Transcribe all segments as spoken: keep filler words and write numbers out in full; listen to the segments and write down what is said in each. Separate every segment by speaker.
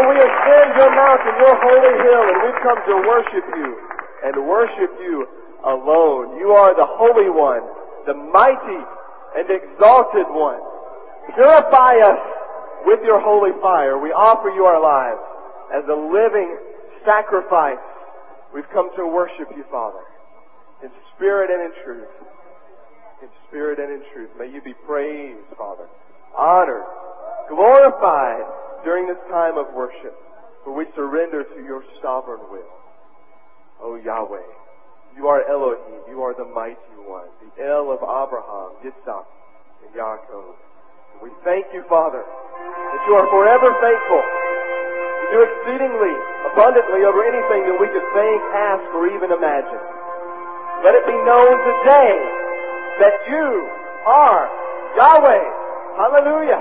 Speaker 1: we ascend your mountain, your holy hill, and we've come to worship you and worship you alone. You are the Holy One, the mighty and exalted One. Purify us with your holy fire. We offer you our lives as a living sacrifice. We've come to worship you, Father, in spirit and in truth. In spirit and in truth. May you be praised, Father, honored, glorified during this time of worship, for we surrender to your sovereign will. O Yahweh, you are Elohim, you are the mighty one, the El of Abraham, Yitzhak, and Yaakov. And we thank you, Father, that you are forever faithful, to do exceedingly abundantly over anything that we could think, ask, or even imagine. Let it be known today that you are Yahweh. Hallelujah.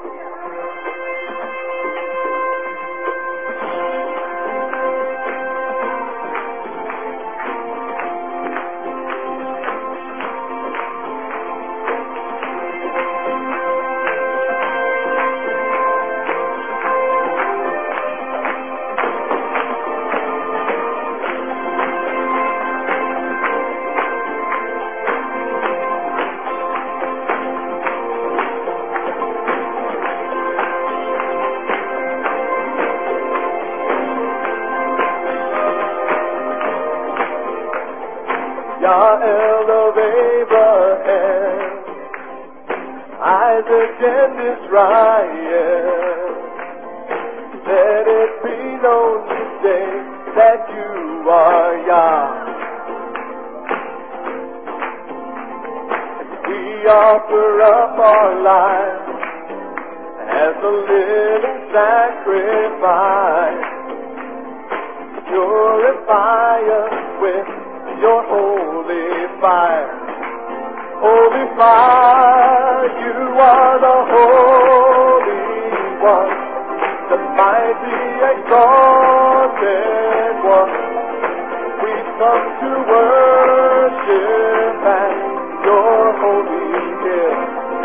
Speaker 1: Yahel of Abraham, Isaac and Israel, let it be known today that you are Yah. We offer up our lives as a living sacrifice. Purify us with your holy fire. Holy fire, you are the Holy One, the mighty exalted One. We come to worship at your holy hill.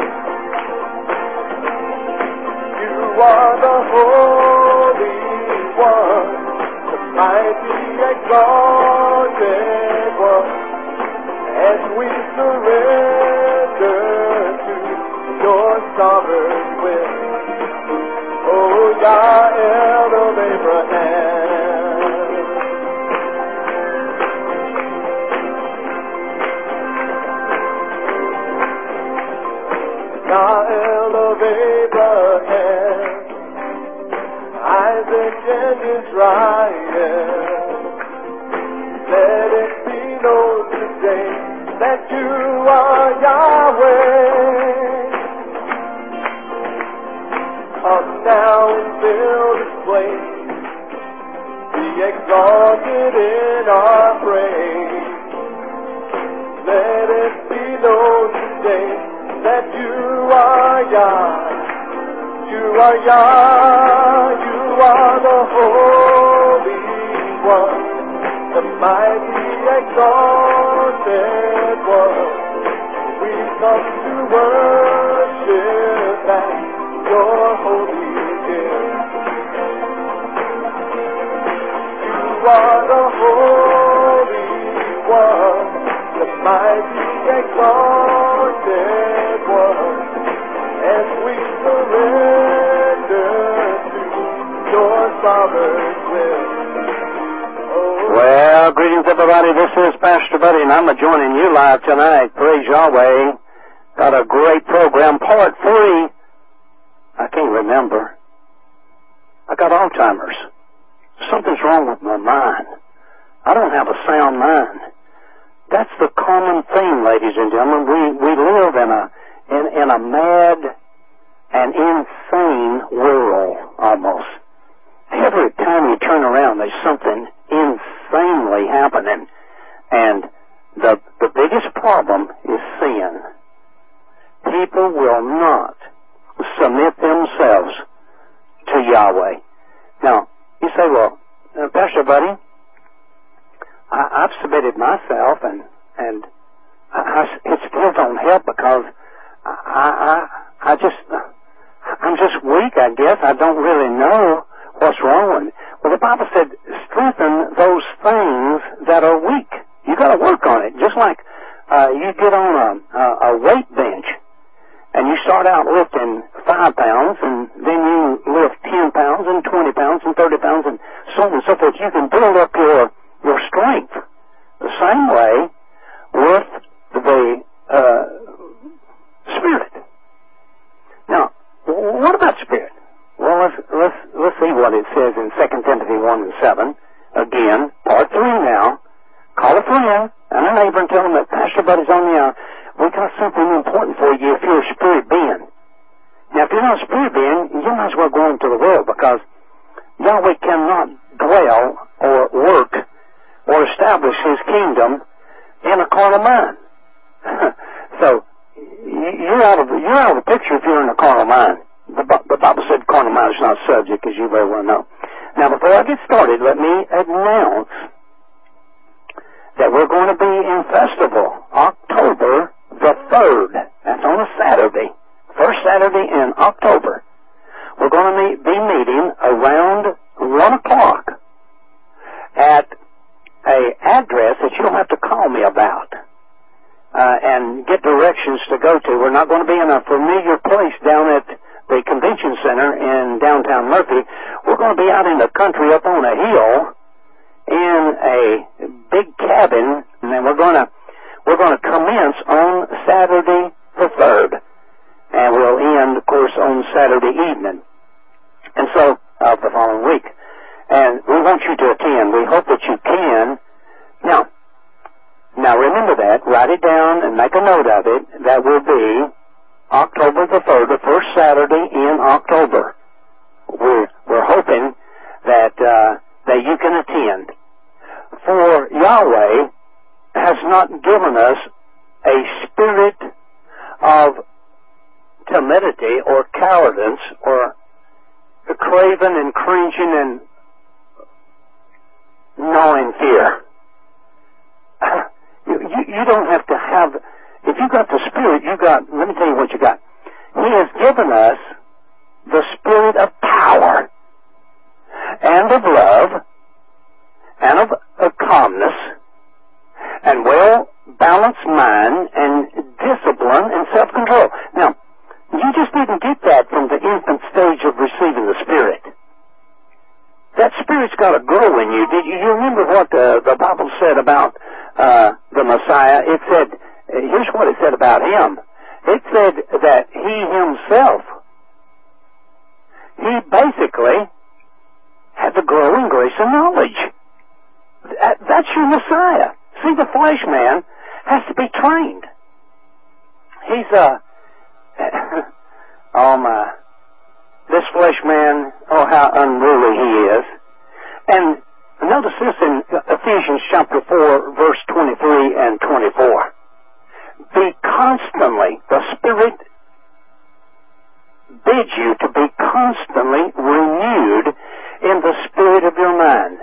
Speaker 1: You are the Holy One, the mighty exalted One, as we surrender to your sovereign will. Oh, Yahel of Abraham. Yahel of Abraham, Isaac and Israel, let it be known today that you are Yahweh. Come now and fill this place, be exalted in our praise. Let it be known today that you are Yah. You are Yah, you are the Holy One, the mighty exalted One. We come to worship at your holy hill. You are the Holy One, the mighty exalted One, as we surrender to your sovereign will.
Speaker 2: Well, greetings everybody. This is Pastor Buddy, and I'm joining you live tonight. Praise Yahweh. Got a great program. Part three. I can't remember. I got Alzheimer's. Something's wrong with my mind. I don't have a sound mind. That's the common theme, ladies and gentlemen. We we live in a in, in a mad and insane world almost. Every time you turn around, there's something insanely happening. And the the biggest problem is sin. People will not submit themselves to Yahweh. Now, you say, well, uh, Pastor Buddy, I, I've submitted myself, and and I, I, it still don't help because I I I just I'm just weak. I guess I don't really know what's wrong with me? Well, the Bible said, strengthen those things that are weak. You got to work on it. Just like uh, you get on a, a, a weight bench, and you start out lifting five pounds, and then you lift ten pounds, and twenty pounds, and thirty pounds, and so on and so forth. You can build up your your strength. The same way with the uh, Spirit. Now, what about Spirit? Well, let's, let's, let's see what it says in Second Timothy one and seven. Again, part three now. Call a friend and a neighbor and tell them that Pastor Buddy's on the hour. We got something important for you if you're a spirit being. Now, if you're not a spirit being, you might as well go into the world, because Yahweh cannot dwell or work or establish His kingdom in a carnal mind. So, you're out of you're out of the picture if you're in a carnal mind. The, the Bible said carnal mind is not subject, as you very well know. Now, before I get started, let me announce that we're going to be in festival October the third. That's on a Saturday. First Saturday in October. We're going to meet, be meeting around one o'clock at a address that you don't have to call me about uh, and get directions to go to. We're not going to be in a familiar place down at the convention center in downtown Murphy. We're going to be out in the country up on a hill in a big cabin, and then we're going to we're going to commence on Saturday the third, and we'll end, of course, on Saturday evening, and so of uh, the following week. And we want you to attend. We hope that you can. Now, now remember that. Write it down and make a note of it. That will be October the third, the first Saturday in October. We're we're hoping that uh, that you can attend. For Yahweh has not given us a spirit of timidity or cowardice or craving and cringing and gnawing fear. You, you, you don't have to have, if you got the Spirit, you got, let me tell you what you got. He has given us the spirit of power and of love and of, of calmness and well-balanced mind and discipline and self-control. Now, you just didn't get that from the infant stage of receiving the Spirit. That Spirit's got to grow in you. Did you, you remember what the, the Bible said about uh, the Messiah? It said, here's what it said about Him. It said that He Himself, He basically had to grow in grace and knowledge. That, that's your Messiah. See, the flesh man has to be trained. He's a... oh my, this flesh man, oh how unruly he is. And notice this in Ephesians chapter four, verse twenty-three and twenty-four. Be constantly, the Spirit bids you to be constantly renewed in the spirit of your mind.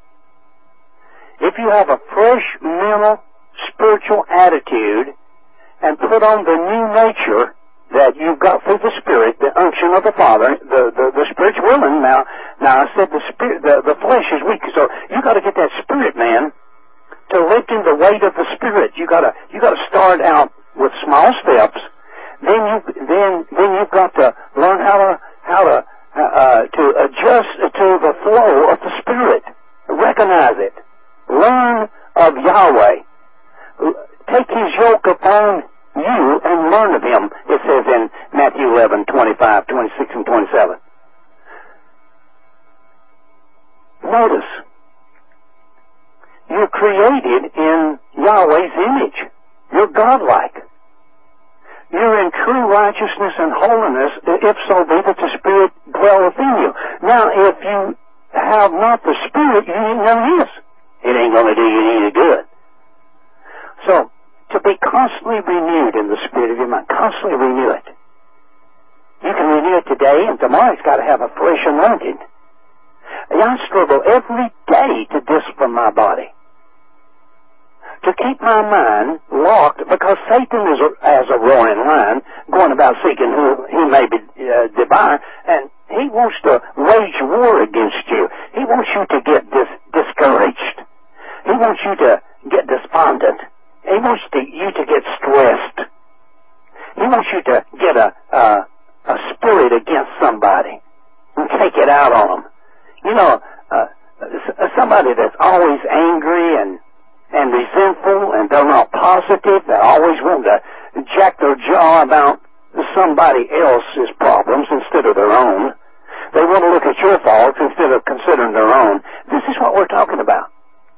Speaker 2: If you have a fresh mental, spiritual attitude and put on the new nature that you've got through the Spirit, the unction of the Father, the, the, the Spirit's willing. Now, now I said the spirit, the, the flesh is weak, so you got to get that Spirit, man, to lift in the weight of the Spirit. You got to, you got to start out with small steps. Then you, then, then you've got to learn how to, how to, uh, to adjust to the flow of the Spirit. Recognize it. Learn of Yahweh. Take His yoke upon you and learn of Him, it says in Matthew eleven, twenty-five, twenty-six, and twenty-seven. Notice, you're created in Yahweh's image. You're godlike. You're in true righteousness and holiness, if so be that the Spirit dwelleth in you. Now, if you have not the Spirit, you ain't none of His. It ain't going to do you any good. So, to be constantly renewed in the spirit of your mind. Constantly renew it. You can renew it today, and tomorrow it's got to have a fresh anointing. I struggle every day to discipline my body. to keep my mind locked, because Satan is a, as a roaring lion, going about seeking who he may be, uh, devour, and he wants to wage war against you. He wants you to get dis- discouraged. He wants you to get despondent. He wants to, you to get stressed. He wants you to get a, uh, a spirit against somebody and take it out on them. You know, uh, somebody that's always angry and and resentful, and they're not positive. They always want to jack their jaw about somebody else's problems instead of their own. They want to look at your faults instead of considering their own. This is what we're talking about.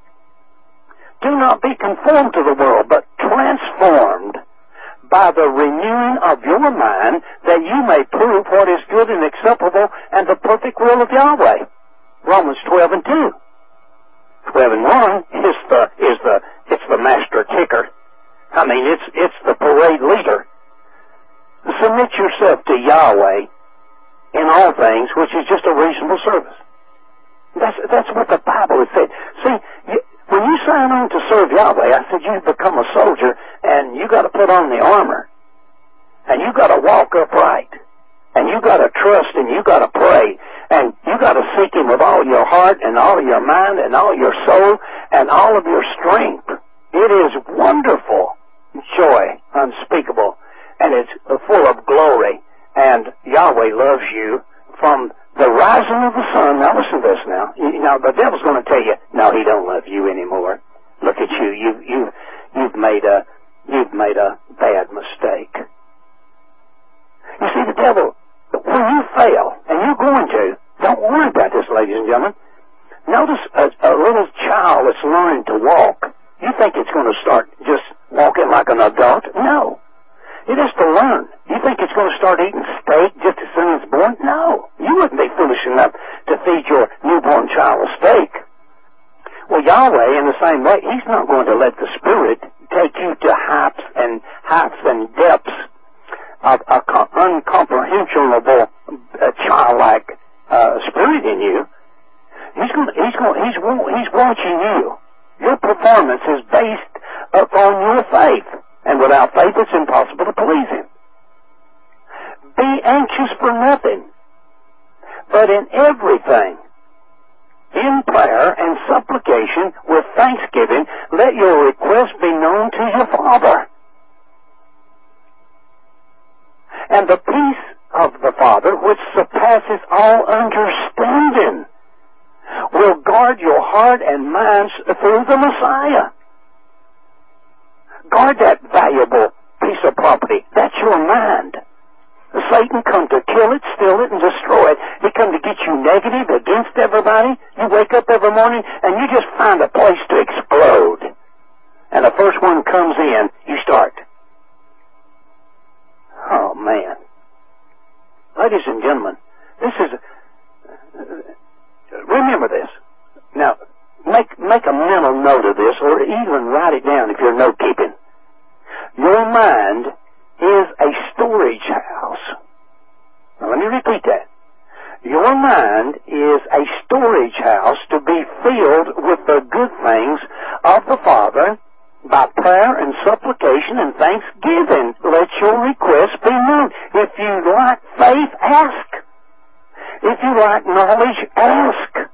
Speaker 2: Do not be conformed to the world, but transformed by the renewing of your mind, that you may prove what is good and acceptable and the perfect will of Yahweh. Romans twelve and two. twelve and one is the, is the, it's the master kicker. I mean, it's, it's the parade leader. Submit yourself to Yahweh in all things, which is just a reasonable service. That's, that's what the Bible has said. See, you, when you sign on to serve Yahweh, I said you become a soldier, and you got to put on the armor, and you got to walk upright, and you got to trust, and you got to pray, and you got to seek Him with all your heart, and all of your mind, and all your soul, and all of your strength. It is wonderful joy, unspeakable, and it's full of glory. And Yahweh loves you from the rising of the sun. Now listen to this now. You, now the devil's going to tell you, no, he don't love you anymore. Look at you. You you you've made a you've made a bad mistake. You see, the devil, when you fail, and you're going to, don't worry about this, ladies and gentlemen. Notice a, a little child that's learning to walk. You think it's going to start just walking like an adult? No. It has to learn. You think it's going to start eating steak just as soon as it's born? No. You wouldn't be foolish enough to feed your newborn child a steak. Well, Yahweh, in the same way, He's not going to let the Spirit take you to heights and heights and depths of a uncomprehensible, uh, childlike uh, spirit in you. He's going. He's going. He's He's watching you. Your performance is based upon your faith. And without faith, it's impossible to please Him. Be anxious for nothing, but in everything, in prayer and supplication with thanksgiving, let your requests be known to your Father. And the peace of the Father, which surpasses all understanding, will guard your heart and minds through the Messiah. Guard that valuable piece of property. That's your mind. Satan come to kill it, steal it, and destroy it. He come to get you negative against everybody. You wake up every morning and you just find a place to explode. And the first one comes in, you start. Oh, man. Ladies and gentlemen, this is... Remember this. Now, Make, make a mental note of this, or even write it down if you're note keeping. Your mind is a storage house. Now let me repeat that. Your mind is a storage house to be filled with the good things of the Father by prayer and supplication and thanksgiving. Let your requests be known. If you lack faith, ask. If you lack knowledge, ask.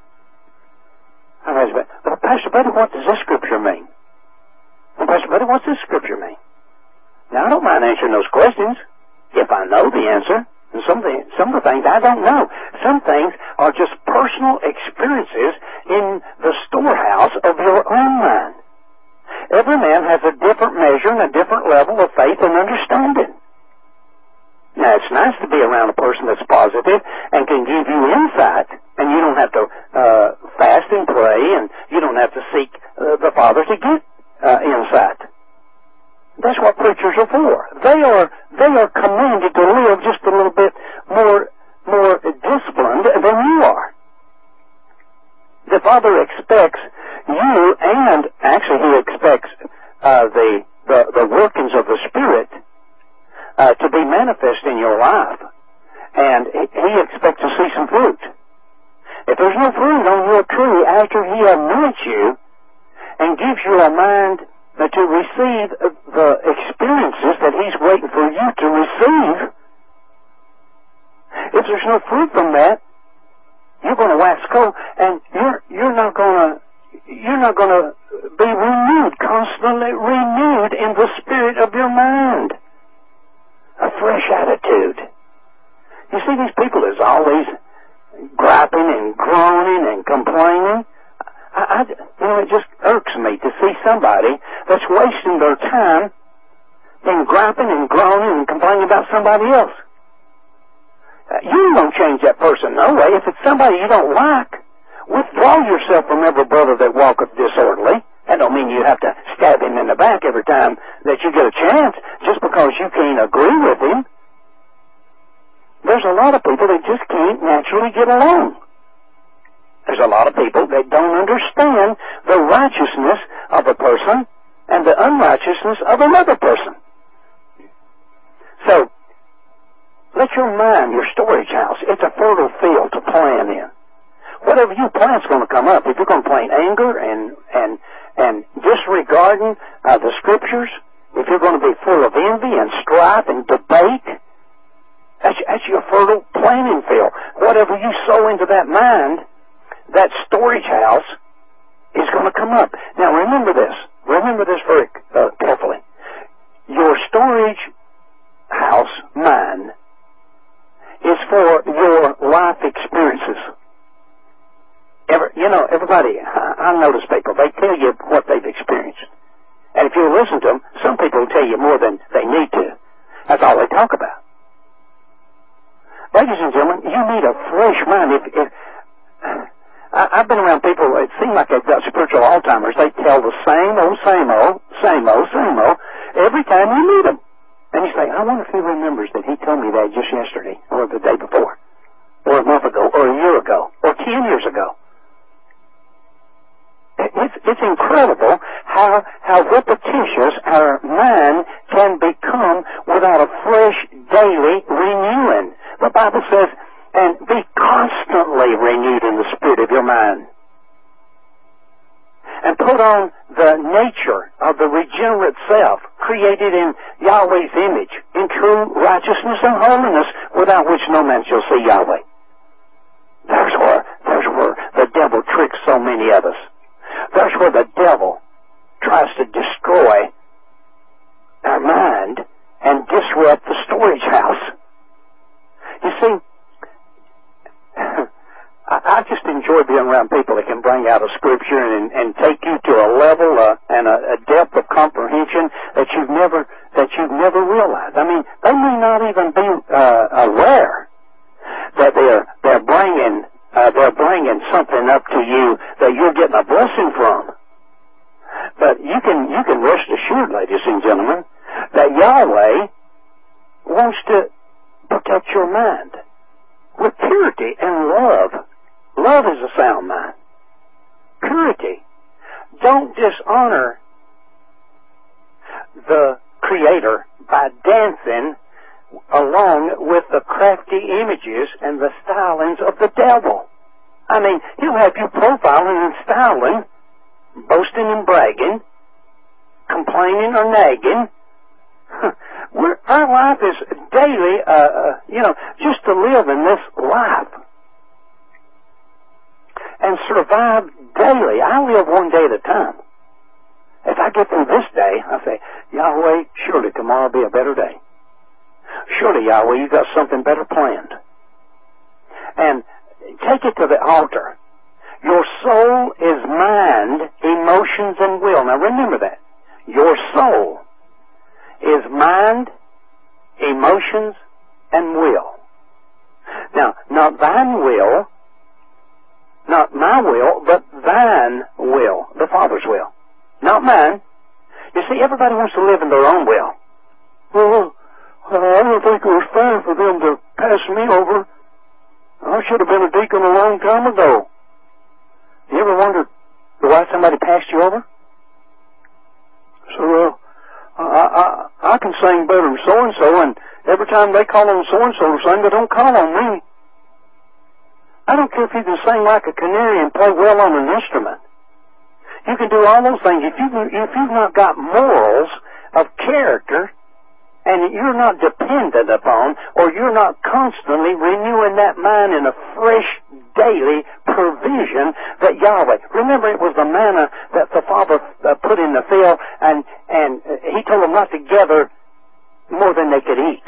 Speaker 2: Well, Pastor Buddy, what does this scripture mean? Well, Pastor Buddy, what's this scripture mean? Now, I don't mind answering those questions if I know the answer. And some, things, some of the things I don't know. Some things are just personal experiences in the storehouse of your own mind. Every man has a different measure and a different level of faith and understanding. Now, it's nice to be around a person that's positive and can give you insight, and you don't have to uh, fast and pray, and you don't have to seek uh, the Father to get uh, insight. That's what preachers are for. They are they are commanded to live just a little bit more more disciplined than you are. The Father expects you, and actually He expects uh, the, the the workings of the Spirit Uh, to be manifest in your life. And He expects to see some fruit. If there's no fruit on your tree after He anoints you and gives gives you a mind uh, to receive the experiences that He's waiting for you to receive. If there's no fruit from that, you're going to wax cold, and you're you're not going to you're not going to be renewed, constantly renewed in the spirit of your mind. A fresh attitude. You see, these people is always griping and groaning and complaining. I, I, you know, it just irks me to see somebody that's wasting their time in griping and groaning and complaining about somebody else. Uh, you don't change that person, no way. If it's somebody you don't like, withdraw yourself from every brother that walketh disorderly. That don't mean you have to stab him in the back every time that you get a chance, just because you can't agree with him. There's a lot of people that just can't naturally get along. There's a lot of people that don't understand the righteousness of a person and the unrighteousness of another person. So, let your mind, your storage house, it's a fertile field to plant in. Whatever you plant's going to come up. If you're going to plant anger and and and disregarding uh, the Scriptures, if you're going to be full of envy and strife and debate, that's, that's your fertile planting field. Whatever you sow into that mind, that storage house is going to come up. Now remember this. Remember this very uh, carefully. Your storage house, mind, is for your life experiences. Every, you know, everybody, I, I notice people, they tell you what they've experienced. And if you listen to them, some people will tell you more than they need to. That's all they talk about. Ladies and gentlemen, you need a fresh mind. If, if I, I've been around people, it seems like they've got spiritual Alzheimer's. They tell the same old, same old, same old, same old, every time you meet them. And you say, I wonder if he remembers that he told me that just yesterday, or the day before, or a month ago, or a year ago, or ten years ago. It's, it's incredible how, how repetitious our mind can become without a fresh daily renewing. The Bible says, and be constantly renewed in the spirit of your mind. And put on the nature of the regenerate self, created in Yahweh's image, in true righteousness and holiness, without which no man shall see Yahweh. There's where, there's where the devil tricks so many of us. That's where the devil tries to destroy our mind and disrupt the storage house. You see, I just enjoy being around people that can bring out a scripture and, and take you to a level uh, and a, a depth of comprehension that you've never that you've never realized. I mean, they may not even be uh, aware that they're they're bringing. Uh, they're bringing something up to you that you're getting a blessing from. But you can you can rest assured, ladies and gentlemen, that Yahweh wants to protect your mind with purity and love. Love is a sound mind. Purity. Don't dishonor the Creator by dancing along with the crafty images and the stylings of the devil. I mean, he'll have you profiling and styling, boasting and bragging, complaining or nagging. We're, our life is daily, uh, uh, you know, just to live in this life and survive daily. I live one day at a time. If I get through this day, I say, Yahweh, surely tomorrow will be a better day. Surely, Yahweh, you got something better planned. And take it to the altar. Your soul is mind, emotions, and will. Now remember that. Your soul is mind, emotions, and will. Now, not thine will, not my will, but thine will, the Father's will. Not mine. You see, everybody wants to live in their own will. Well, Uh, I don't think it was fair for them to pass me over. I should have been a deacon a long time ago. You ever wondered why somebody passed you over? So, uh, I, I, I can sing better than so-and-so, and every time they call on so-and-so to sing, they don't call on me. I don't care if you can sing like a canary and play well on an instrument. You can do all those things. If, you, if you've not got morals of character, and you're not dependent upon, or you're not constantly renewing that mind in a fresh daily provision that Yahweh. Remember, it was the manna that the Father uh, put in the field, and, and He told them not to gather more than they could eat.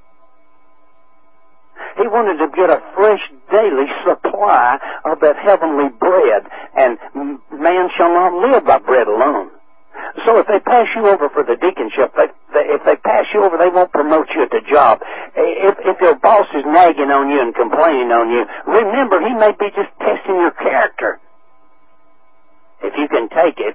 Speaker 2: He wanted to get a fresh daily supply of that heavenly bread, and man shall not live by bread alone. So if they pass you over for the deaconship, they, they, if they pass you over, they won't promote you at the job. If, if your boss is nagging on you and complaining on you, remember, he may be just testing your character. If you can take it,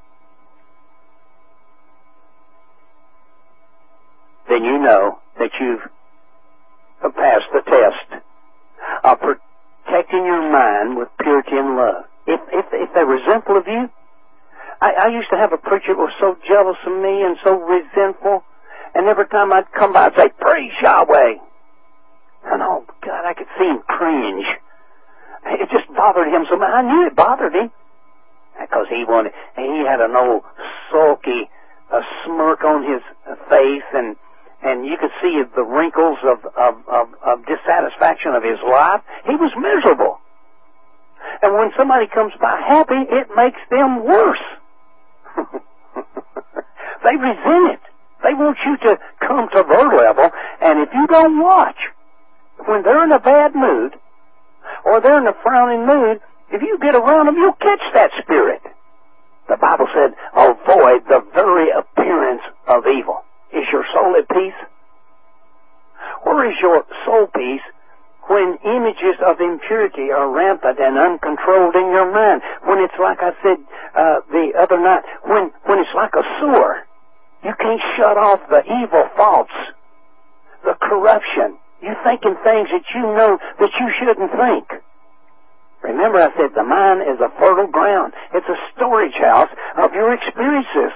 Speaker 2: then you know that you've passed the test of protecting your mind with purity and love. If, if, if they're resentful of you, I, I used to have a preacher who was so jealous of me and so resentful, and every time I'd come by, I'd say, "Praise Yahweh." And oh, God, I could see him cringe. It just bothered him so much. I knew it bothered him. Because he wanted, he had an old sulky uh, smirk on his face, and and you could see the wrinkles of, of, of, of dissatisfaction of his life. He was miserable. And when somebody comes by happy, it makes them worse. They resent it. They want you to come to their level, and if you don't watch, when they're in a bad mood, or they're in a frowning mood, if you get around them, you'll catch that spirit. The Bible said, avoid the very appearance of evil. Is your soul at peace? Where is your soul peace when images of impurity are rampant and uncontrolled in your mind? When it's like I said uh, the other night, when, when it's like a sewer. You can't shut off the evil thoughts, the corruption. You thinking things that you know that you shouldn't think. Remember, I said the mind is a fertile ground. It's a storage house of your experiences.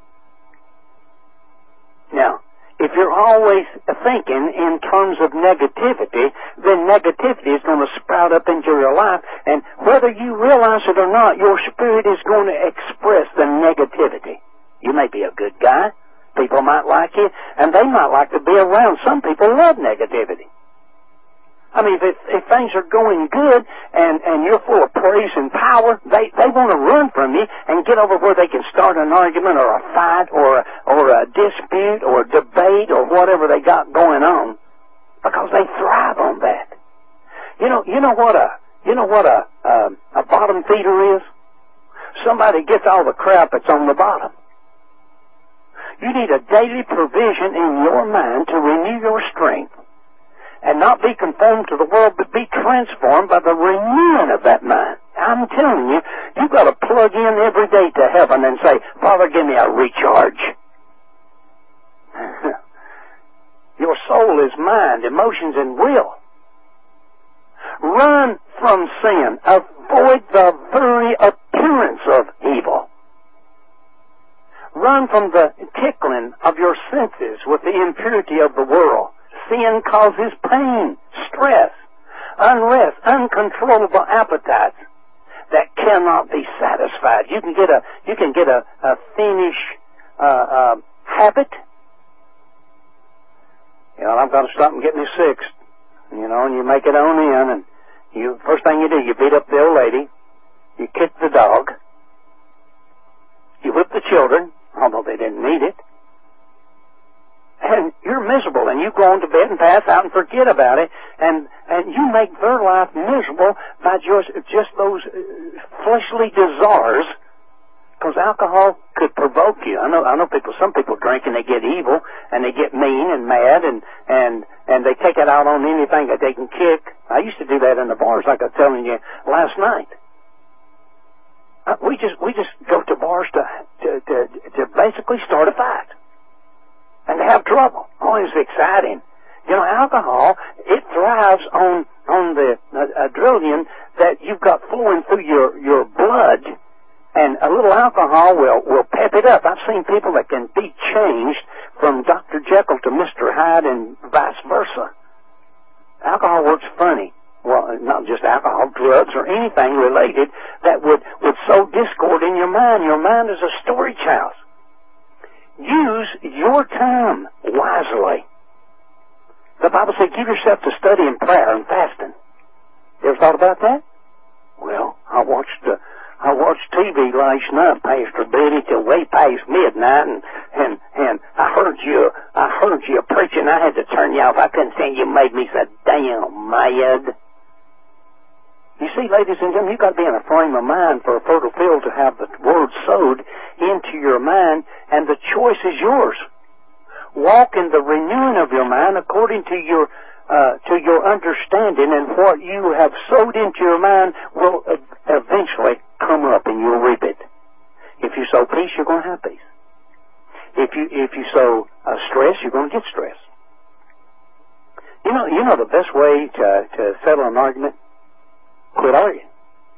Speaker 2: Now, if you're always thinking in terms of negativity, then negativity is going to sprout up into your life, and whether you realize it or not, your spirit is going to express the negativity. You may be a good guy. People might like you, and they might like to be around. Some people love negativity. I mean, if, if things are going good and, and you're full of praise and power, they, they want to run from you and get over where they can start an argument or a fight or a, or a dispute or a debate or whatever they got going on, because they thrive on that. You know, you know what a you know what a um, a bottom feeder is? Somebody gets all the crap that's on the bottom. You need a daily provision in your mind to renew your strength. And not be conformed to the world, but be transformed by the renewing of that mind. I'm telling you, you've got to plug in every day to heaven and say, "Father, give me a recharge." Your soul is mind, emotions, and will. Run from sin. Avoid the very appearance of evil. Run from the tickling of your senses with the impurity of the world. Sin causes pain, stress, unrest, uncontrollable appetites that cannot be satisfied. You can get a you can get a, a fiendish uh, uh, habit. You know, I'm going to stop and get me fixed. You know, and you make it on in, and you first thing you do, you beat up the old lady, you kick the dog, you whip the children, although they didn't need it. And you're miserable, and you go on to bed and pass out and forget about it, and and you make their life miserable by just just those fleshly desires, because alcohol could provoke you. I know I know people. Some people drink and they get evil and they get mean and mad and and and they take it out on anything that they can kick. I used to do that in the bars, like I was telling you last night. Uh, we just we just go to bars to to to, to basically start a fight. And to have trouble. Oh, it's exciting. You know, alcohol, it thrives on on the uh, adrenaline that you've got flowing through your, your blood, and a little alcohol will, will pep it up. I've seen people that can be changed from Doctor Jekyll to Mister Hyde and vice versa. Alcohol works funny. Well, not just alcohol, drugs, or anything related that would, would sow discord in your your mind. Your mind is a storage house. Use your time wisely. The Bible said, give yourself to study and prayer and fasting. You ever thought about that? Well, I watched uh, I watched T V last night, Pastor Betty, till way past midnight, and and and I heard you I heard you preaching. I had to turn you off. I couldn't stand you. Made me so damn mad. You see, ladies and gentlemen, you've got to be in a frame of mind for a fertile field to have the word sowed into your mind, and the choice is yours. Walk in the renewing of your mind according to your uh, to your understanding, and what you have sowed into your mind will uh, eventually come up, and you'll reap it. If you sow peace, you're going to have peace. If you if you sow uh, stress, you're going to get stress. You know, you know the best way to to settle an argument? Quit arguing.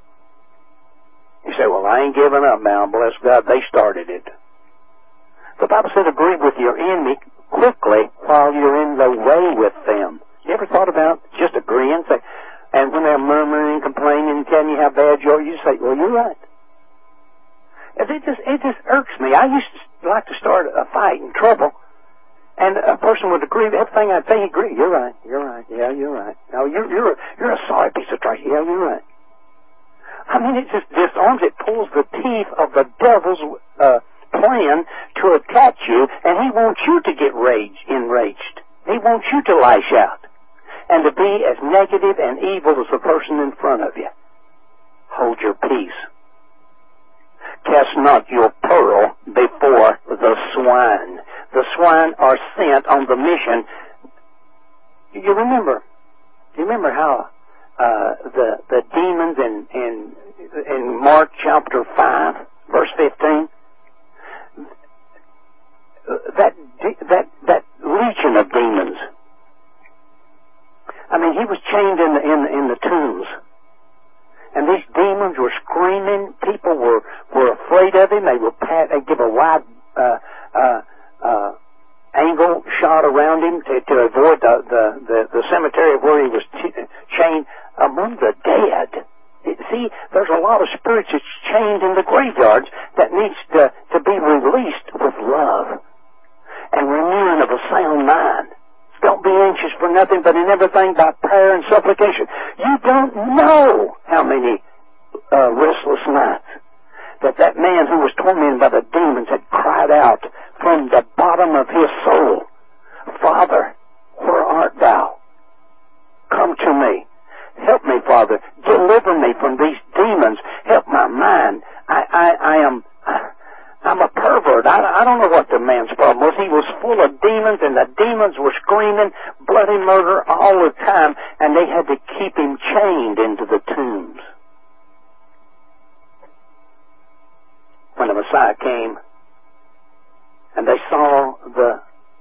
Speaker 2: You say, well, I ain't giving up now. Bless God, they started it. The Bible said, agree with your enemy quickly while you're in the way with them. You ever thought about just agreeing? Say, and when they're murmuring, complaining, telling you how bad you are, you say, well, you're right. It just, it just irks me. I used to like to start a fight and trouble, and a person would agree with everything I'd say. He'd agree. You're right. You're right. Yeah, you're right. No, you're you're a, you're a sorry piece of trash. Yeah, you're right. I mean, it just disarms. It pulls the teeth of the devil's uh, plan to attack you, and he wants you to get rage, enraged. He wants you to lash out and to be as negative and evil as the person in front of you. Hold your peace. Cast not your pearl before the swine. The swine are sent on the mission. You remember? You remember how uh, the the demons in in in Mark chapter five, verse fifteen? That that that legion of demons. I mean, he was chained in the in in the tombs, and these demons were screaming. People were were afraid of him. They would pat. They give a wide uh, uh, uh, angle shot around him to, to avoid the, the the the cemetery where he was t- chained among the dead. See, there's a lot of spirits that's chained in the graveyards that needs to to be released with love and renewing of a sound mind. Don't be anxious for nothing, but in everything by prayer and supplication. You don't know how many uh, restless nights that that man who was tormented by the demons had cried out from the bottom of his soul, Father, where art thou? Come to me. Help me, Father. Deliver me from these demons. Help my mind. I, I, I am... I, I'm a pervert. I, I don't know what the man's problem was. He was full of demons, and the demons were screaming bloody murder all the time, and they had to keep him chained into the tombs. When the Messiah came, and they saw the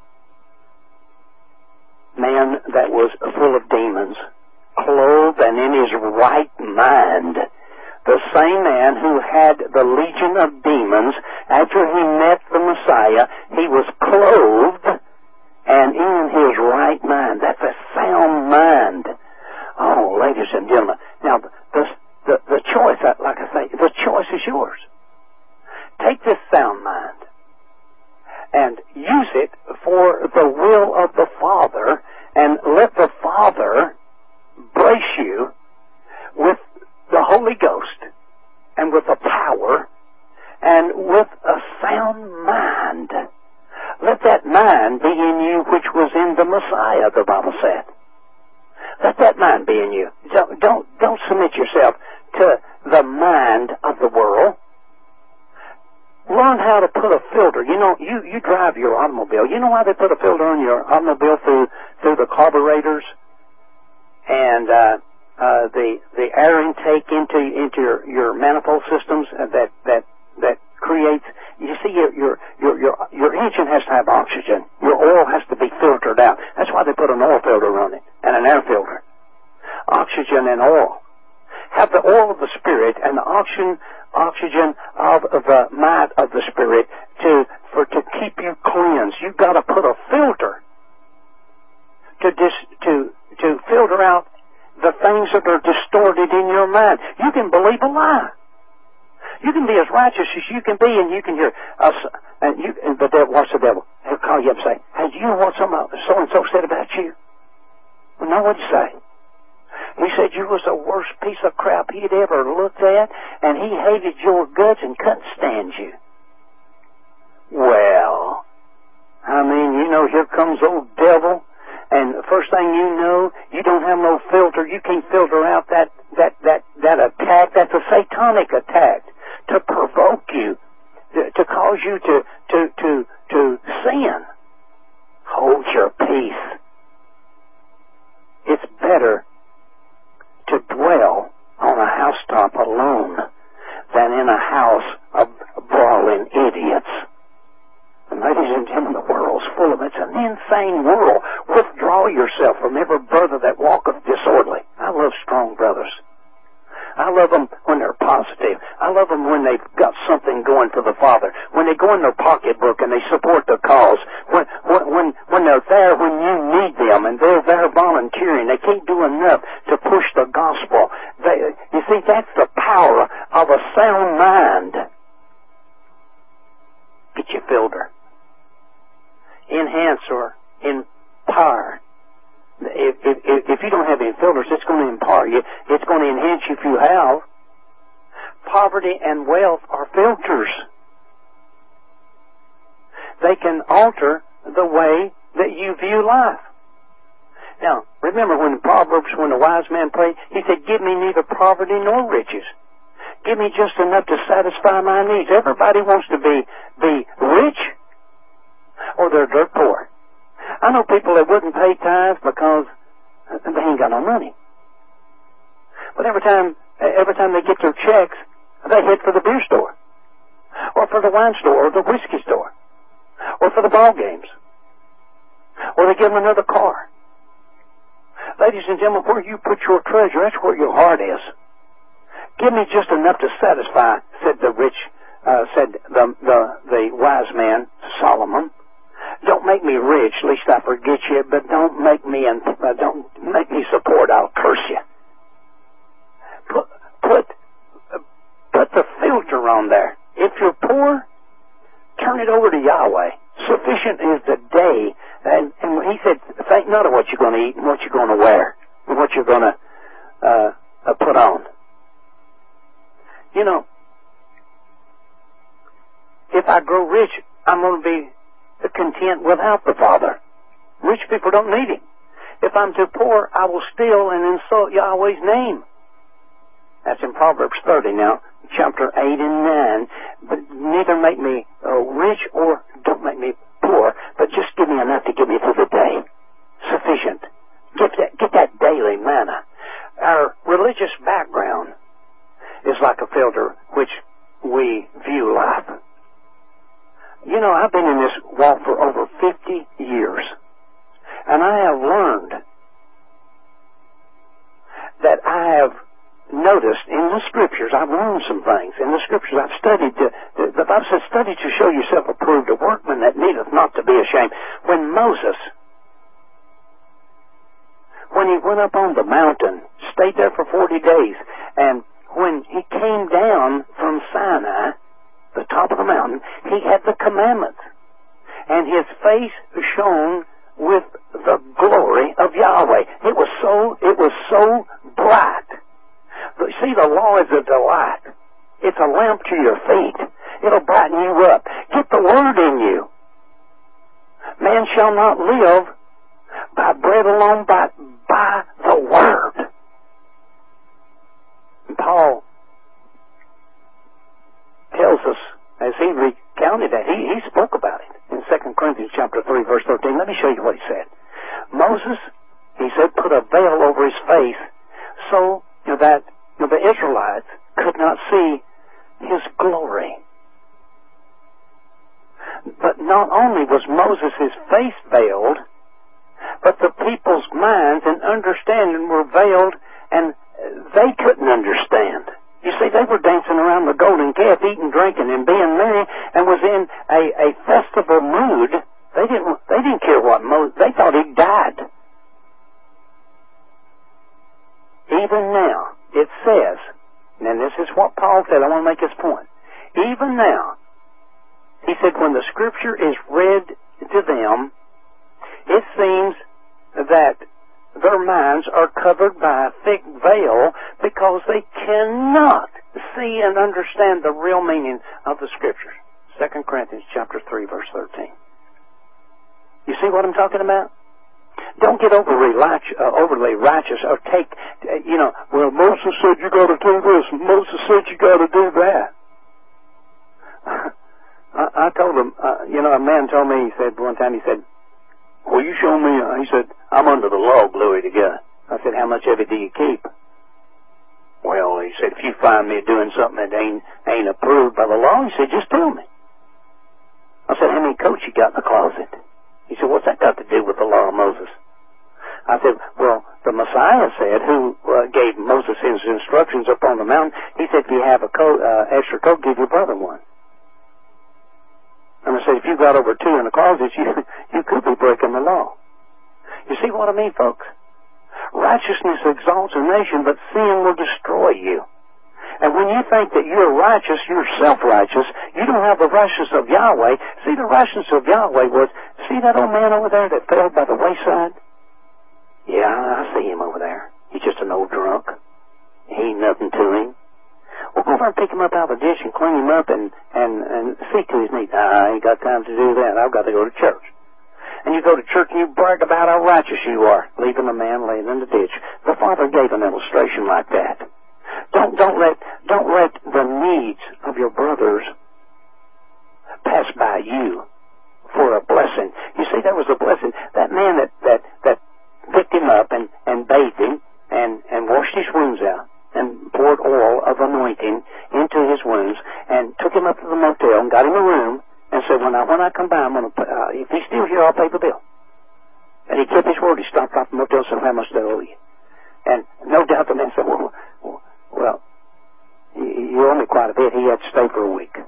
Speaker 2: man that was full of demons, clothed and in his right mind, the same man who had the legion of demons, after he met the Messiah, he was clothed and in his right mind. That's a sound mind. Oh, ladies and gentlemen. Now, the, the, the choice, like I say, the choice is yours. Take this sound mind and use it for the will of the Father, and let the Father brace you with the Holy Ghost, and with the power, and with a sound mind. Let that mind be in you which was in the Messiah, the Bible said. Let that mind be in you. Don't, don't, don't submit yourself to the mind of the world. Learn how to put a filter. You know, you, you drive your automobile. You know why they put a filter on your automobile through, through the carburetors? And, uh, Uh, the the air intake into into your, your manifold systems uh, that that that creates. You see, your your your your your engine has to have oxygen. Your oil has to be filtered out. That's why they put an oil filter on it and an air filter. Oxygen and oil. Have the oil of the Spirit and the oxygen oxygen of the might of the Spirit to for to keep you cleansed. You've got to put a filter to dis, to to filter out the things that are distorted in your mind. You can believe a lie. You can be as righteous as you can be, and you can hear us. And you, and the devil, watch the devil. He'll call you up and say, "Hey, do you know what some so and so said about you?" Well, no, what'd you say? He said you was the worst piece of crap he'd ever looked at, and he hated your guts and couldn't stand you. Well, I mean, you know, here comes old devil, and the first thing you know, you don't have no filter. You can't filter out that that that that attack. That's a satanic attack to provoke you, to, to cause you to to to to sin. Hold your peace. It's better to dwell on a housetop alone than in a house of brawling idiots. And ladies and gentlemen, the world's full of it. It's an insane world. Withdraw yourself from every brother that walketh disorderly. I love strong brothers. I love them when they're positive. I love them when they've got something going for the Father. When they go in their pocketbook and they support the cause. When when when, when they're there when you need them and they're there volunteering. They can't do enough to push the gospel. They, you see, that's the power of a sound mind. Get your filter. Enhance or empower. If, if, if you don't have any filters, it's going to empower you. It's going to enhance you if you have. Poverty and wealth are filters. They can alter the way that you view life. Now, remember when in Proverbs, when the wise man prayed, he said, "Give me neither poverty nor riches. Give me just enough to satisfy my needs." Everybody wants to be, be rich, or they're dirt poor. I know people that wouldn't pay tithes because they ain't got no money. But every time, every time they get their checks, they head for the beer store, or for the wine store, or the whiskey store, or for the ball games, or they give them another car. Ladies and gentlemen, where you put your treasure, that's where your heart is. Give me just enough to satisfy, said the rich, uh, said the, the, the wise man, Solomon. Don't make me rich, lest I forget you, but don't make me, and uh, don't make me support, I'll curse you. Put, put, uh, put the filter on there. If you're poor, turn it over to Yahweh. Sufficient is the day. And, and he said, think not of what you're going to eat and what you're going to wear and what you're going to uh, uh, put on. You know, if I grow rich, I'm going to be content without the Father. Rich people don't need Him. If I'm too poor, I will steal and insult Yahweh's name. That's in Proverbs thirty now, chapter eight and nine. But neither make me uh, rich or don't make me poor, but just give me enough to get me through the day. Sufficient. Get that, get that daily manna. Our religious background is like a filter which we view life. You know, I've been in this walk for over fifty years, and I have learned that I have noticed in the Scriptures, I've learned some things. In the Scriptures, I've studied, to, the Bible says, study to show yourself approved, a workman that needeth not to be ashamed. When Moses, when he went up on the mountain, stayed there for forty days, and when he came down from Sinai, the top of the mountain, he had the commandments. And his face shone with the glory of Yahweh. It was so, it was so bright. But see, the law is a delight. It's a lamp to your feet. It'll brighten you up. Get the word in you. Man shall not live by bread alone, but by the word. And Paul tells us, as he recounted that, he, he spoke about it in Second Corinthians chapter three, verse thirteen. Let me show you what he said. Moses, he said, put a veil over his face so that you know, the Israelites could not see his glory. But not only was Moses' face veiled, but the people's minds and understanding were veiled, and they couldn't understand. You see, they were dancing around the golden calf, eating, drinking, and being merry, and was in a, a festival mood. They didn't. They didn't care what Moses. They thought he died. Even now, it says, and this is what Paul said. I want to make this point. even now, he said, when the Scripture is read to them, it seems that their minds are covered by a thick veil because they cannot see and understand the real meaning of the Scriptures. Second Corinthians chapter three, verse thirteen. You see what I'm talking about? Don't get overly, uh, overly righteous or take, uh, you know, well, Moses said you got to do this, and Moses said you got to do that. I, I told him, uh, you know, a man told me, he said one time, he said, well, you show me, uh, he said, I'm under the law, glory to God. I said, how much of it do you keep? Well, he said, if you find me doing something that ain't, ain't approved by the law, he said, just tell me. I said, how many coats you got in the closet? He said, what's that got to do with the law of Moses? I said, well, the Messiah said, who uh, gave Moses his instructions up on the mountain, he said, if you have a coat, uh, extra coat, give your brother one. And I said, if you got over two in the closet, you, you could be breaking the law. You see what I mean, folks? Righteousness exalts a nation, but sin will destroy you. And when you think that you're righteous, you're self-righteous, you don't have the righteousness of Yahweh. See, the righteousness of Yahweh was, see that old man over there that fell by the wayside? Yeah, I see him over there. He's just an old drunk. He ain't nothing to him. Well, go over and pick him up out of the ditch and clean him up and, and, and see to his needs. I ain't got time to do that. I've got to go to church. And you go to church and you brag about how righteous you are, leaving a man laying in the ditch. The Father gave an illustration like that. Don't, don't let, don't let the needs of your brothers pass by you for a blessing. You see, there was a blessing. That man that, that, that picked him up and, and bathed him and, and washed his wounds out and poured oil of anointing into his wounds and took him up to the motel and got him a room and said, when I, when I come by, I'm going to, uh, if he's still here, I'll pay the bill. And he kept his word. He stopped off the motel and said, how much do I owe you? And no doubt the man said, well, well, you owe me quite a bit. He had to stay for a week.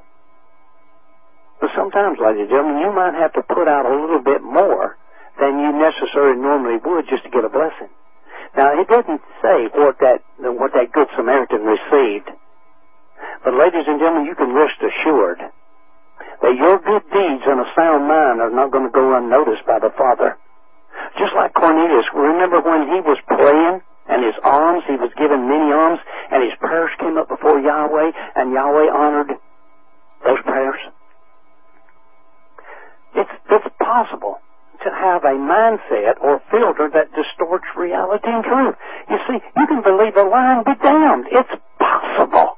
Speaker 2: But sometimes, ladies and gentlemen, you might have to put out a little bit more than you necessarily normally would just to get a blessing. Now, it doesn't say what that what that Good Samaritan received. But, ladies and gentlemen, you can rest assured that your good deeds and a sound mind are not going to go unnoticed by the Father. Just like Cornelius, remember when he was praying and his alms, he was given many alms, and his prayers came up before Yahweh, and Yahweh honored those prayers? It's, it's possible to have a mindset or filter that distorts reality and truth. You see, you can believe a lie and be damned. It's possible.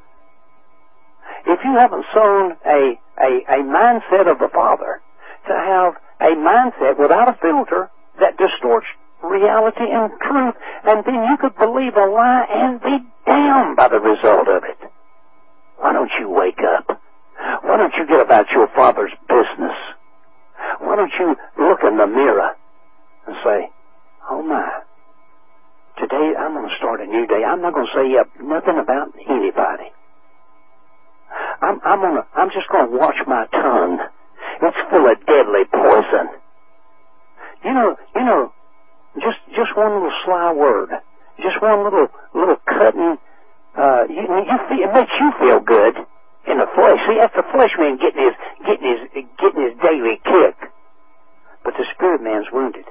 Speaker 2: If you haven't sown a, a, a mindset of the Father, to have a mindset without a filter that distorts reality and truth, and then you could believe a lie and be damned by the result of it. Why don't you wake up? Why don't you get about your Father's business? Why don't you look in the mirror and say, oh my, today I'm going to start a new day. I'm not going to say nothing about anybody. I'm, I'm gonna, I'm just going to watch my tongue. It's full of deadly poison. You know, you know, just, just one little sly word, just one little, little cutting, uh, you, you feel, it makes you feel good in the flesh. See, that's the flesh man getting his, getting his, getting his daily kick. But the spirit man's wounded.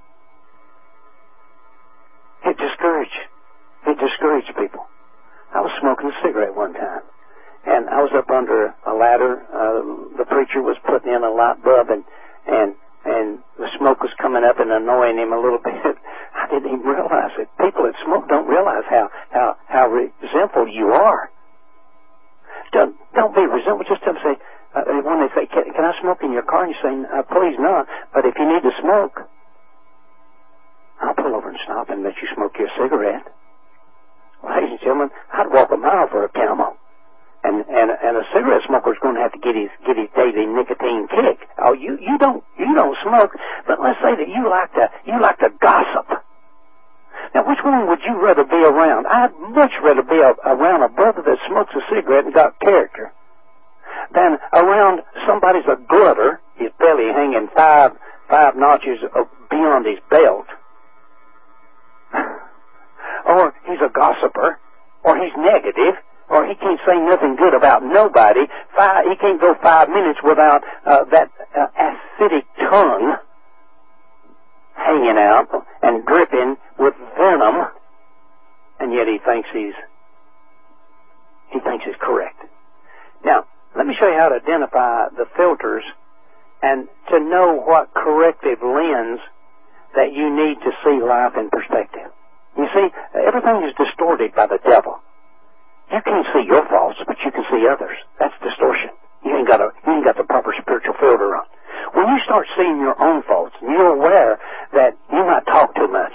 Speaker 2: It discouraged, it discouraged people. I was smoking a cigarette one time, and I was up under a ladder. Uh, the preacher was putting in a light bulb, and, and, and the smoke was coming up and annoying him a little bit. I didn't even realize it. People that smoke don't realize how, how, how resentful you are. Don't, don't be resentful. Just tell them, say, uh, when they say, can, can I smoke in your car? And you say, uh, please not. But if you need to smoke, I'll pull over and stop and let you smoke your cigarette. Ladies and gentlemen, I'd walk a mile for a camel. And, and, and a cigarette smoker's going to have to get his, get his daily nicotine kick. Oh, you, you don't, you don't smoke, but let's say that you like to, you like to gossip. Now, which one would you rather be around? I'd much rather be a, around a brother that smokes a cigarette and got character than around somebody's a glutter, his belly hanging five, five notches beyond his belt. Or he's a gossiper, or he's negative, or he can't say nothing good about nobody. Five, he can't go five minutes without uh, that uh, acidic tongue hanging out and dripping with venom, and yet he thinks he's he thinks he's correct. Now, let me show you how to identify the filters and to know what corrective lens that you need to see life in perspective. You see, everything is distorted by the devil. You can't see your faults, but you can see others. That's distortion. You ain't got a, you ain't got the proper spiritual filter on. When you start seeing your own faults, and you're aware that you might talk too much,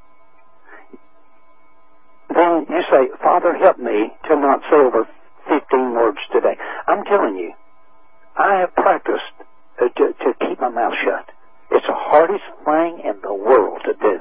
Speaker 2: then you say, Father, help me to not say over fifteen words today. I'm telling you, I have practiced uh, to, to keep my mouth shut. It's the hardest thing in the world to do.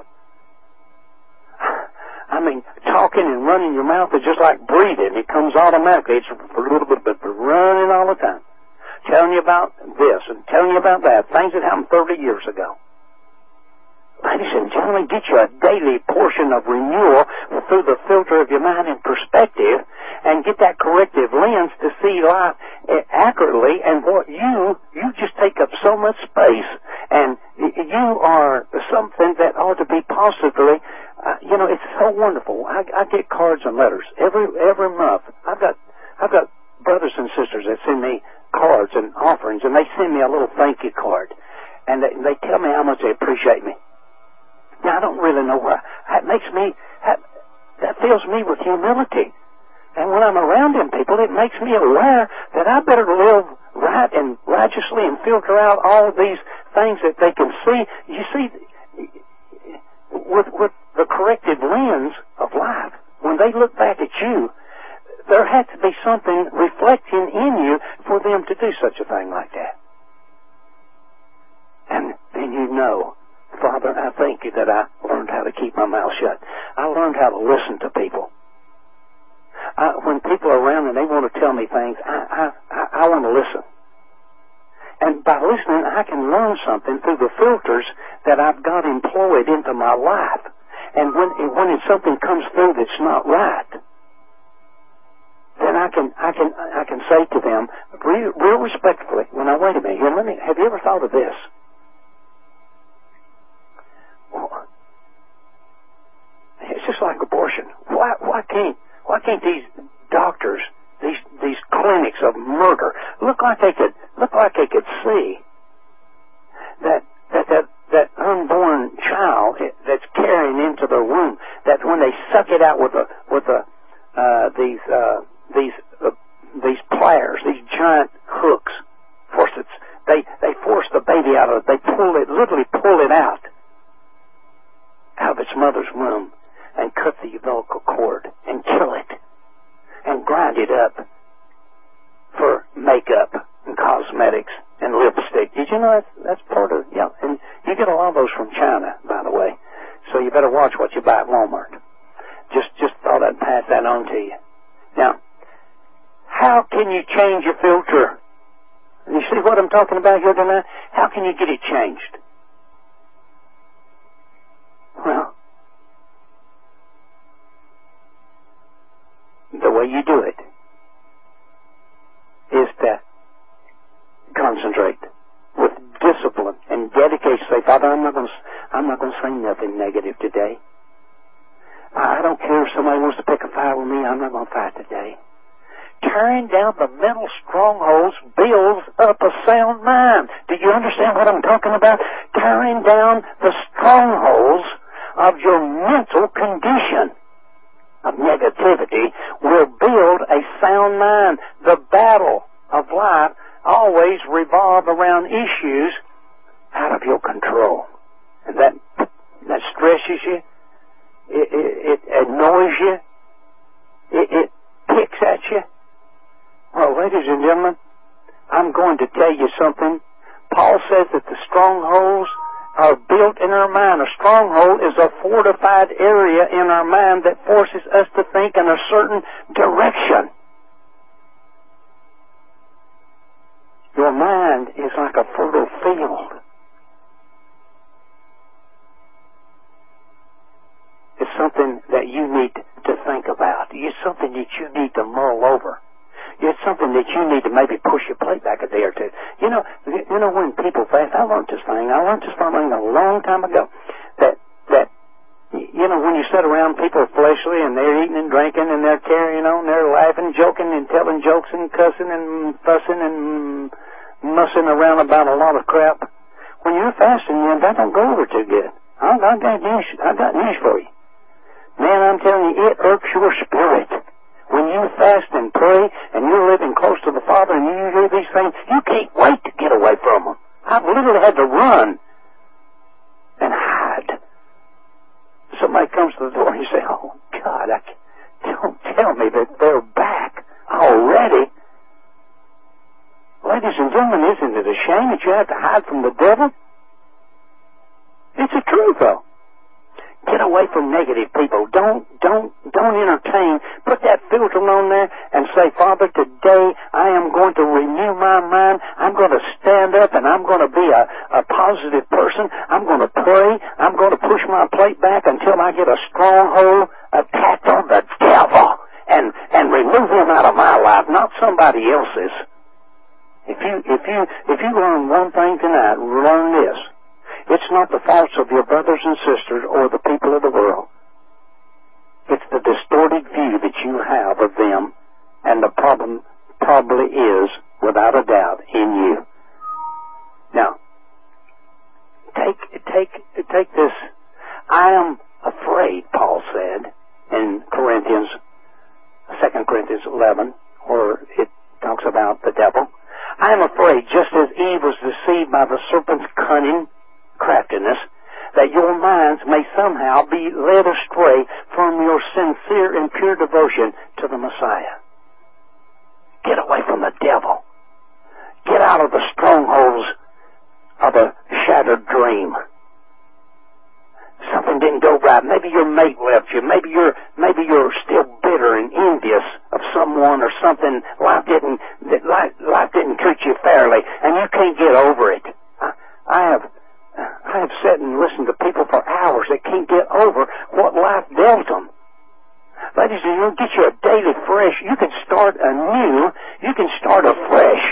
Speaker 2: I mean, talking and running your mouth is just like breathing. It comes automatically. It's a little bit, but running all the time. Telling you about this and telling you about that. Things that happened thirty years ago. Ladies and gentlemen, get you a daily portion of renewal through the filter of your mind and perspective, and get that corrective lens to see life accurately. And what you, you just take up so much space, and you are something that ought to be positively, uh, you know, it's so wonderful. I, I get cards and letters every every month. I've got I've got brothers and sisters that send me cards and offerings, and they send me a little thank you card, and they, they tell me how much they appreciate me. Now, I don't really know why. That makes me, that, that fills me with humility. And when I'm around them people, it makes me aware that I better live right and righteously and filter out all these things that they can see. You see, with, with the corrective lens of life, when they look back at you, there had to be something reflecting in you for them to do such a thing like that. And then you know, Father, I thank you that I learned how to keep my mouth shut. I learned how to listen to people. I, when people are around and they want to tell me things, I, I, I, I want to listen. And by listening, I can learn something through the filters that I've got employed into my life. And when, when something comes through that's not right, then I can, I can, I can say to them, real, real respectfully, well, now wait a minute, here, let me, have you ever thought of this? Well, it's just like abortion. Why, why can't, why can't these doctors, these, these clinics of murder, look like they could, look like they could see that, that, that, that unborn child that's carrying into the womb, that when they suck it out with a, with a, uh, these, uh, these, uh, these pliers, these giant hooks, forceps, they, they force the baby out of it, they pull it, literally pull it out. out of its mother's womb and cut the umbilical cord and kill it and grind it up for makeup and cosmetics and lipstick. Did you know that's, that's part of, yeah, and you get a lot of those from China, by the way, so you better watch what you buy at Walmart. Just, just thought I'd pass that on to you. Now, how can you change your filter? You see what I'm talking about here tonight? How can you get it changed? Well, the way you do it is to concentrate with discipline and dedication. Say, Father, I'm not going to, I'm not going to say nothing negative today. I don't care if somebody wants to pick a fight with me. I'm not going to fight today. Tearing down the mental strongholds builds up a sound mind. Do you understand what I'm talking about? Tearing down the strongholds of your mental condition of negativity will build a sound mind. The battle of life always revolve around issues out of your control. And that, that stresses you. It, it, it annoys you. It, it picks at you. Well, ladies and gentlemen, I'm going to tell you something. Paul says that the strongholds are built in our mind. A stronghold is a fortified area in our mind that forces us to think in a certain direction. Your mind is like a fertile field. It's something that you need to think about. It's something that you need to mull over. It's something that you need to maybe push your plate back a day or two. You know, you know when people fast, I learned this thing. I learned this thing a long time ago. That, that, you know, when you sit around people are fleshly and they're eating and drinking and they're carrying on, they're laughing, joking and telling jokes and cussing and fussing and mussing around about a lot of crap. When you're fasting, man, that don't go over too good. I, I got news, I got news for you. Man, I'm telling you, it irks your spirit. When you fast and pray and you're living close to the Father and you hear these things, you can't wait to get away from them. I've literally had to run and hide. Somebody comes to the door and you say, oh, God, I can't, don't tell me that they're back already. Ladies and gentlemen, isn't it a shame that you have to hide from the devil? It's the truth, though. Get away from negative people. Don't, don't, don't entertain. Put that filter on there and say, Father, today I am going to renew my mind. I'm going to stand up and I'm going to be a, a positive person. I'm going to pray. I'm going to push my plate back until I get a stronghold attack on the devil and, and remove him out of my life, not somebody else's. If you, if you, if you learn one thing tonight, learn this. It's not the faults of your brothers and sisters or the people of the world. It's the distorted view that you have of them, and the problem probably is, without a doubt, in you. Now, take, take, take this. I am afraid, Paul said in Corinthians, Second Corinthians eleven, where it talks about the devil. I am afraid, just as Eve was deceived by the serpent's cunning craftiness, that your minds may somehow be led astray from your sincere and pure devotion to the Messiah. Get away from the devil. Get out of the strongholds of a shattered dream. Something didn't go right. Maybe your mate left you. Maybe you're maybe you're still bitter and envious of someone or something. Life didn't life, life didn't treat you fairly, and you can't get over it. I, I have. I have sat and listened to people for hours that can't get over what life dealt them. Ladies and gentlemen, get you a daily fresh. You can start anew. You can start afresh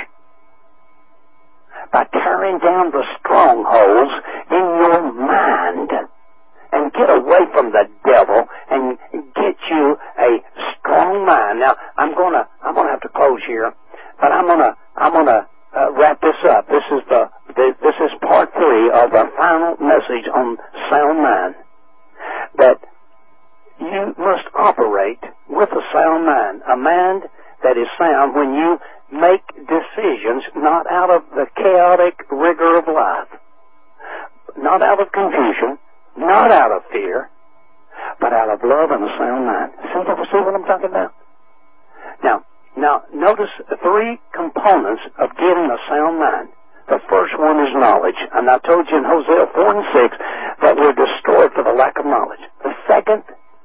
Speaker 2: by tearing down the strongholds in your mind and get away from the devil and get you a strong mind. Now, I'm gonna, I'm gonna have to close here, but I'm gonna, I'm gonna uh, wrap this up. This is the, the, this is part three of our final message on sound mind. That you must operate with a sound mind, a mind that is sound when you make decisions not out of the chaotic rigor of life, not out of confusion, not out of fear, but out of love and a sound mind. See, see what I'm talking about? Now, now notice the three components of getting a sound mind. The first one is knowledge. And I told you in Hosea four and six that we're destroyed for the lack of knowledge. The second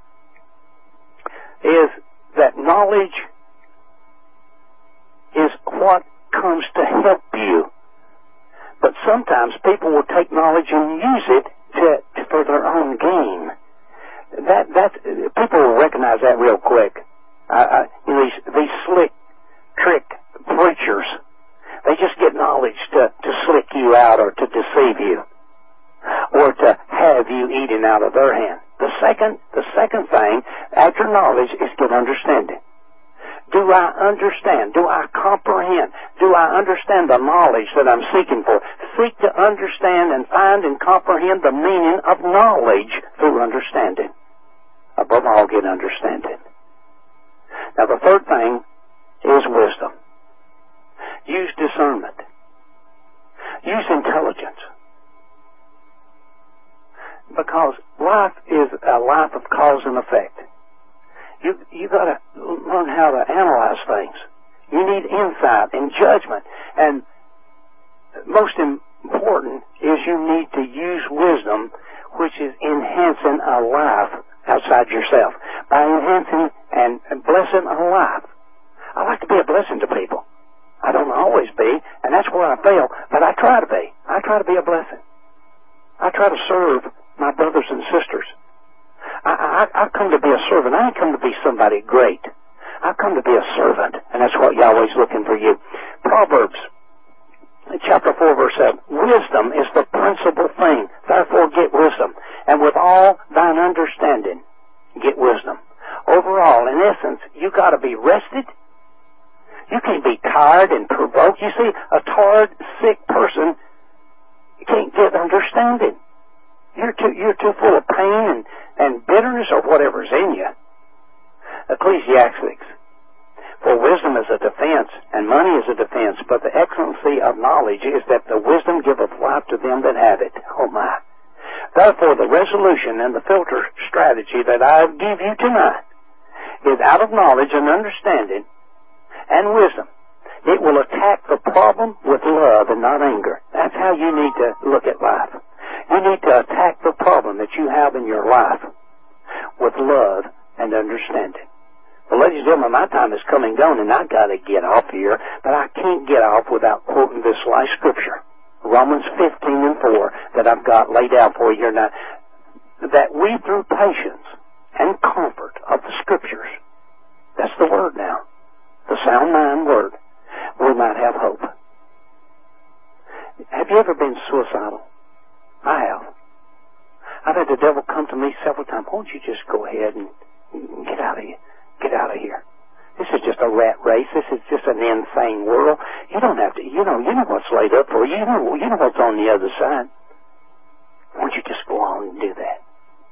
Speaker 2: is that knowledge is what comes to help you. But sometimes people will take knowledge and use it to, to for their own gain. That that people will recognize that real quick. I, I, you know, these, these slick trick preachers, they just get knowledge to, to slick you out or to deceive you or to have you eating out of their hand. The second, the second thing after knowledge is get understanding. Do I understand? Do I comprehend? Do I understand the knowledge that I'm seeking for? Seek to understand and find and comprehend the meaning of knowledge through understanding. Above all, get understanding. Now, the third thing is wisdom. Use discernment. Use intelligence. Because life is a life of cause and effect. You you got to learn how to analyze things. You need insight and judgment. And most important is you need to use wisdom, which is enhancing a life outside yourself. By enhancing and blessing a life. I like to be a blessing to people. I don't always be, and that's where I fail, but I try to be. I try to be a blessing. I try to serve my brothers and sisters. I, I, I come to be a servant. I ain't come to be somebody great. I come to be a servant, and that's what Yahweh's looking for you. Proverbs chapter four, verse seven. Wisdom is the principal thing. Therefore get wisdom. And with all thine understanding, get wisdom. Overall, in essence, you got to be rested. You can't be tired and provoked. You see, a tired, sick person can't get understanding. You're too, you're too full of pain and, and bitterness or whatever's in you. Ecclesiastes. For wisdom is a defense, and money is a defense, but the excellency of knowledge is that the wisdom giveth life to them that have it. Oh my. Therefore, the resolution and the filter strategy that I give you tonight is out of knowledge and understanding and wisdom. It will attack the problem with love and not anger. That's how you need to look at life. You need to attack the problem that you have in your life with love and understanding. Well, ladies and gentlemen, my time is come and gone, and I've got to get off here, but I can't get off without quoting this last scripture, Romans fifteen and four, that I've got laid out for you here now, that we through patience and comfort of the scriptures, that's the word now, the sound mind word, we might have hope. Have you ever been suicidal? I have. I've had the devil come to me several times. Won't you just go ahead and get out of here? Get out of here. This is just a rat race. This is just an insane world. You don't have to, you know, you know what's laid up for you. You know, you know what's on the other side. Won't you just go on and do that?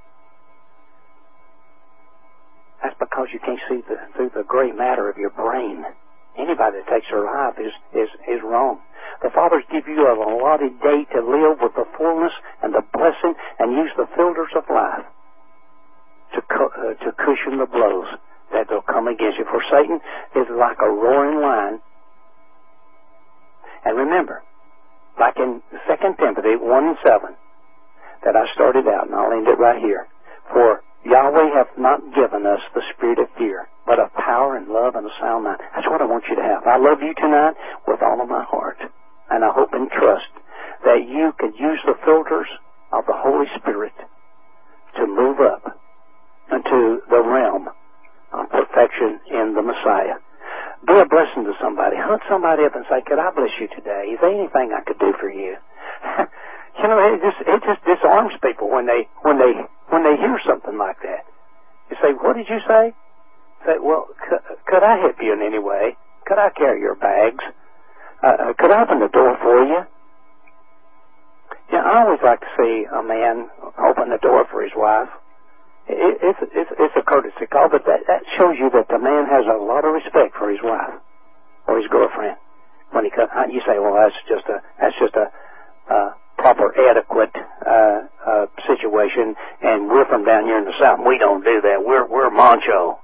Speaker 2: That's because you can't see the, through the gray matter of your brain. Anybody that takes their life is, is, is wrong. The fathers give you a allotted day to live with the fullness and the blessing and use the filters of life to, cu- uh, to cushion the blows that will come against you. For Satan is like a roaring lion. And remember, like in Second Timothy one and seven, that I started out, and I'll end it right here. For Yahweh hath not given us the spirit of fear, but of power and love and a sound mind. That's what I want you to have. I love you tonight with all of my heart. And I hope and trust that you can use the filters of the Holy Spirit to move up into the realm of perfection in the Messiah. Be a blessing to somebody. Hunt somebody up and say, could I bless you today? Is there anything I could do for you? You know, it just, it just disarms people when they, when they, when they hear something like that. You say, what did you say? Say, well, could, could I help you in any way? Could I carry your bags? Uh, could I open the door for you? Yeah, I always like to see a man open the door for his wife. It, it's, it's, it's a courtesy call, but that, that shows you that the man has a lot of respect for his wife or his girlfriend. When he comes, you say, well, that's just a, that's just a, uh, proper, adequate, uh, uh, situation, and we're from down here in the South. We don't do that. We're, we're macho.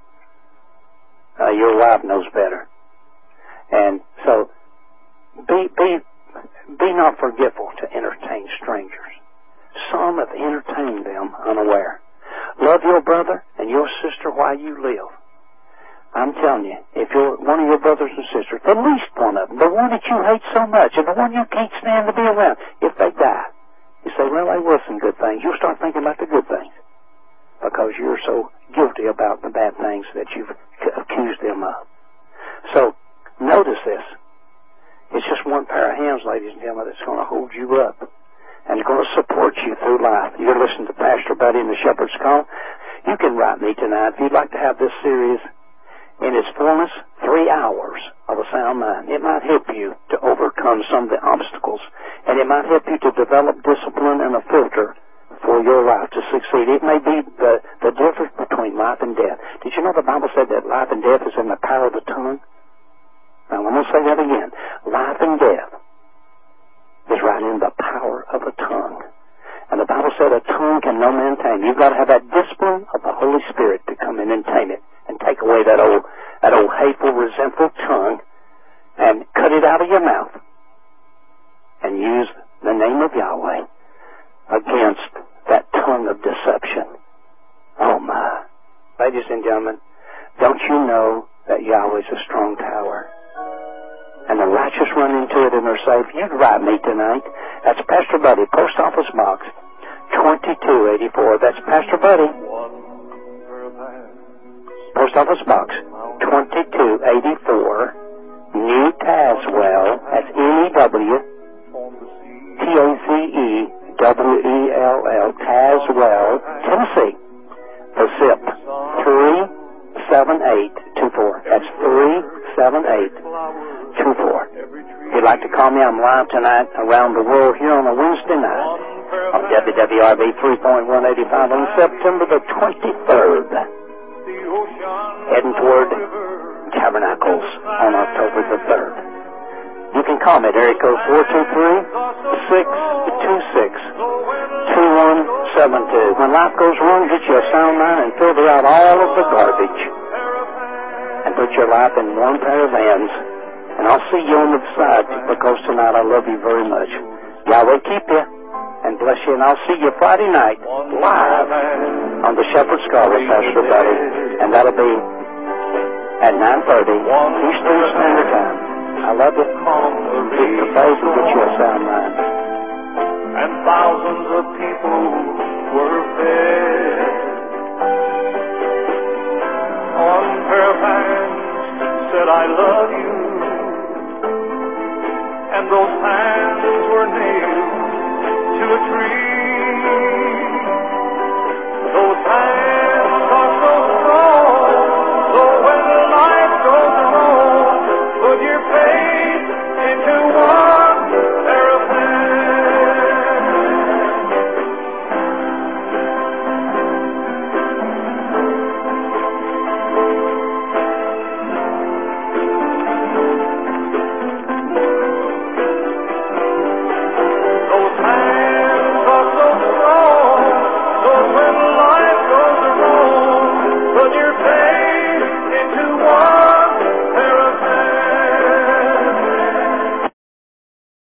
Speaker 2: Uh, your wife knows better. And so, be, be, be not forgetful to entertain strangers. Some have entertained them unaware. Love your brother and your sister while you live. I'm telling you, if you're one of your brothers and sisters, the least one of them, the one that you hate so much, and the one you can't stand to be around, if they die, you say, well, they were some good things. You'll start thinking about the good things because you're so guilty about the bad things that you've accused them of. So, notice this. It's just one pair of hands, ladies and gentlemen, that's going to hold you up and going to support you through life. You're going to listen to Pastor Buddy in the Shepherd's Call. You can write me tonight if you'd like to have this series in its fullness, three hours of a sound mind. It might help you to overcome some of the obstacles, and it might help you to develop discipline and a filter for your life to succeed. It may be the, the difference between life and death. Did you know the Bible said that life and death is in the power of the tongue? Now, I'm going to say that again. Life and death is right in the power of a tongue. And the Bible said a tongue can no man tame. You've got to have that discipline of the Holy Spirit to come in and tame it and take away that old, that old hateful, resentful tongue and cut it out of your mouth and use the name of Yahweh against that tongue of deception. Oh my. Ladies and gentlemen, don't you know that Yahweh is a strong tower? And the righteous run into it and are safe. You'd write me tonight. That's Pastor Buddy, Post Office Box twenty-two eighty-four. That's Pastor Buddy. Post Office Box twenty-two eighty-four, New Tazewell. That's N E W T A Z E W E L L, Tazewell, Tennessee. The zip three seven eight two four. That's three seven eight two four. If you'd like to call me, I'm live tonight around the world here on a Wednesday night on W W R B three point one eighty-five on September the twenty-third, heading toward Tabernacles on October the third. You can call me at area code four two three, six two six, two one seven two. When life goes wrong, get you a sound line and filter out all of the garbage and put your life in one pair of hands. And I'll see you on the side, because tonight I love you very much. Yahweh keep you and bless you, and I'll see you Friday night live on the Shepherd's Call with Pastor Buddy, and that'll be at nine thirty Eastern Standard Time. I love you. Keep the faith and get you a sound mind.
Speaker 3: And thousands of people were fed. One pair of hands said, I love you. And those hands were nailed to a tree. Those hands